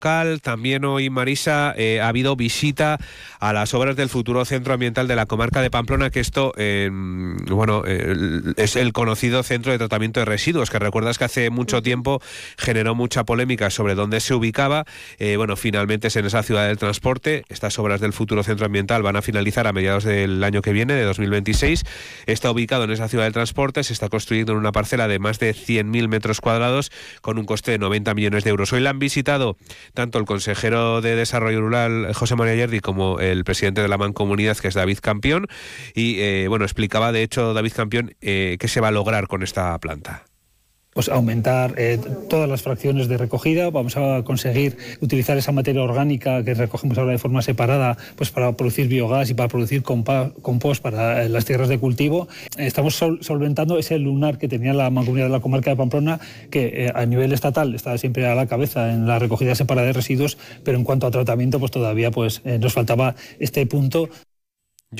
También hoy, Marisa, ha habido visita a las obras del futuro centro ambiental de la comarca de Pamplona, que esto, es el conocido centro de tratamiento de residuos, que recuerdas que hace mucho tiempo generó mucha polémica sobre dónde se ubicaba. Finalmente es en esa ciudad del transporte. Estas obras del futuro centro ambiental van a finalizar a mediados del año que viene, de 2026. Está ubicado en esa ciudad del transporte, se está construyendo en una parcela de más de 100.000 metros cuadrados con un coste de 90 millones de euros. Hoy la han visitado tanto el consejero de Desarrollo Rural, José María Yerdi, como el presidente de la Mancomunidad, que es David Campión, y explicaba de hecho David Campión qué se va a lograr con esta planta. Pues aumentar todas las fracciones de recogida. Vamos a conseguir utilizar esa materia orgánica que recogemos ahora de forma separada, pues para producir biogás y para producir compost para las tierras de cultivo. Estamos solventando ese lunar que tenía la Mancomunidad de la comarca de Pamplona, que a nivel estatal está siempre a la cabeza en la recogida separada de residuos, pero en cuanto a tratamiento, pues todavía nos faltaba este punto.